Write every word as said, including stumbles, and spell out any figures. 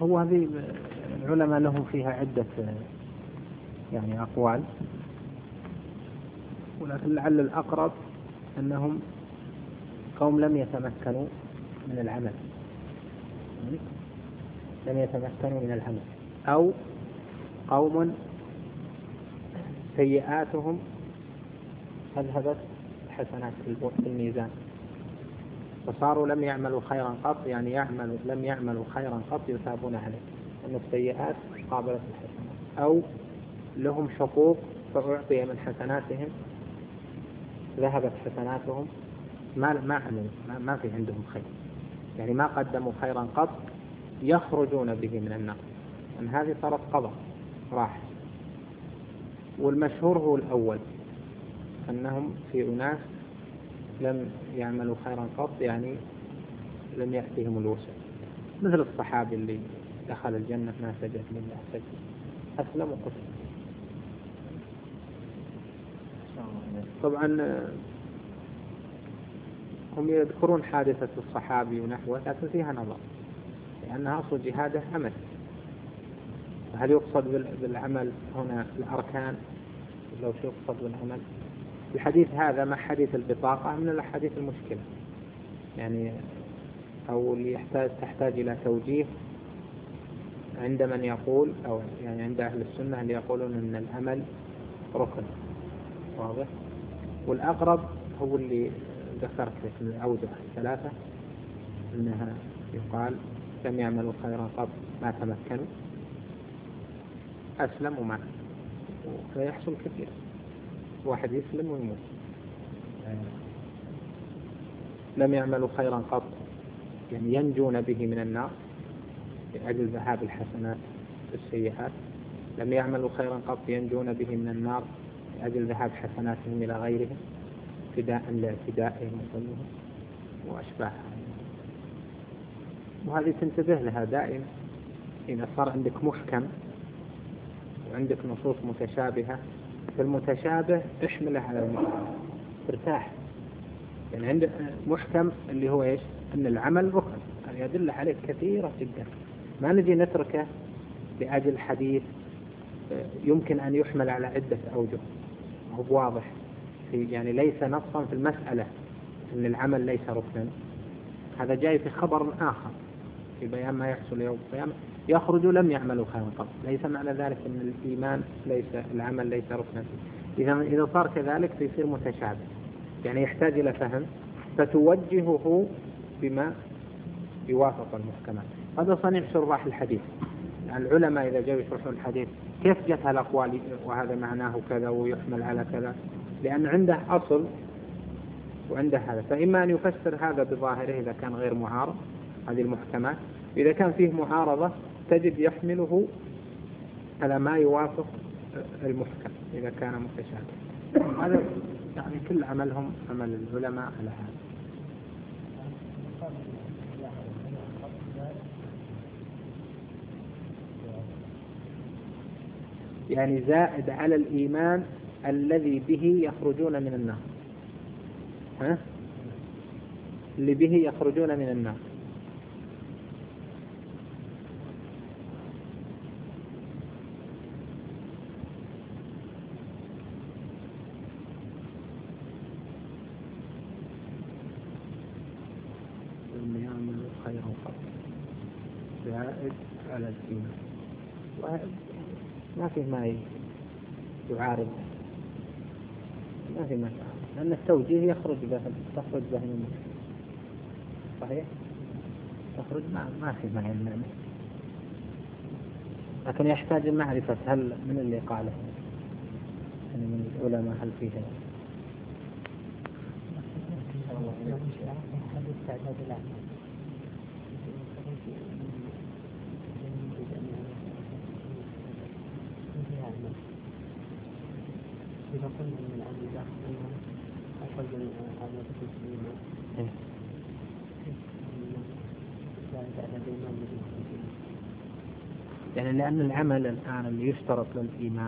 هو هذه العلماء لهم فيها عدة يعني أقوال، ولكن لعل الأقرب أنهم قوم لم يتمكنوا من العمل لم يتمكنوا من العمل أو قوم سيئاتهم أذهبت حسنات في الميزان فصاروا لم يعملوا خيرا قط، يعني يعملوا لم يعملوا خيرا قط يثابون عليه، أن السيئات قابلت الحسنات، أو لهم حقوق فأعطي من حسناتهم ذهبت حسناتهم ما ما عملوا ما, ما في عندهم خير، يعني ما قدموا خيرا قط يخرجون به من النار، أن هذه صارت قضاء راح. والمشهور هو الأول، أنهم في أناس لم يعملوا خيرا قط، يعني لم يأتهم الوسع، مثل الصحابي اللي دخل الجنة ما سجد لله سجد أسلم وقتل. طبعا هم يذكرون حادثة الصحابي ونحوه، لكن فيها نظر، لأنها أصل جهاده عمل، هل يقصد بالعمل هنا الأركان لو شو يقصد بالعمل؟ الحديث هذا مع حديث البطاقة من الأحاديث المشكلة، يعني أو اللي يحتاج تحتاج إلى توجيه عند من يقول، أو يعني عند أهل السنة اللي يقولون أن العمل ركن واضح. والأقرب هو اللي ذكرت في الأوجه الثلاثة، أنها يقال لم يعملوا خيرا قط ما تمكنوا أسلم ومات، فيحصل كثير واحد يسلم ويموت. لم يعملوا خيرا قط يعني ينجون به من النار لأجل ذهاب الحسنات السيئات، لم يعملوا خيرا قط ينجون به من النار لأجل ذهاب حسناتهم إلى غيرهم فداء لاعتدائهم وظلمهم وأشباهها. وهذه تنتبه لها دائما، إذا صار عندك محكم وعندك نصوص متشابهة، فالمتشابه احمله على المحكم ترتاح، يعني عندك محكم اللي هو إيش؟ أن العمل ركن، هذا يدل عليه كثيرة جدا، ما نجي نتركه لأجل حديث يمكن أن يحمل على عدة أوجه، هو واضح في يعني ليس نصا في المسألة أن العمل ليس ركنا، هذا جاي في خبر آخر في بيان ما يحصل يوم القيامة، يخرج لم يعملوا خيرا قط، ليس معنى ذلك أن الإيمان ليس العمل ليس ركنا. إذا إذا صار كذلك فيصير متشابه، يعني يحتاج إلى فهم فتوجهه بما يوافق المحكمات. هذا صنيع شراح الحديث، يعني العلماء إذا جاءوا يشرحون الحديث كيف جت هالأقوال وهذا معناه كذا ويحمل على كذا، لأن عنده أصل وعنده هذا، فإما أن يفسر هذا بظاهره إذا كان غير معارض هذه المحكمات، إذا كان فيه معارضة تجد يحمله على ما يوافق المحكم إذا كان متشابه. هذا يعني كل عملهم عمل العلماء على هذا. يعني زائد على الإيمان الذي به يخرجون من النار، ها؟ اللي به يخرجون من النار. لم يعملوا خيرا قط زائد على الإيمان، ما في ما يعارض، ما في ما يعارض، لأن التوجيه يخرج به تخرج به من صحيح تخرج ما ما في ما يمنع، لكن يحتاج معرفة هل من اللي قاله يعني من العلماء هل فيه إذا قلنا من العمل الآخر أقل من عمل المسلمين يعني لأن العمل الآن اللي يشترط للإيمان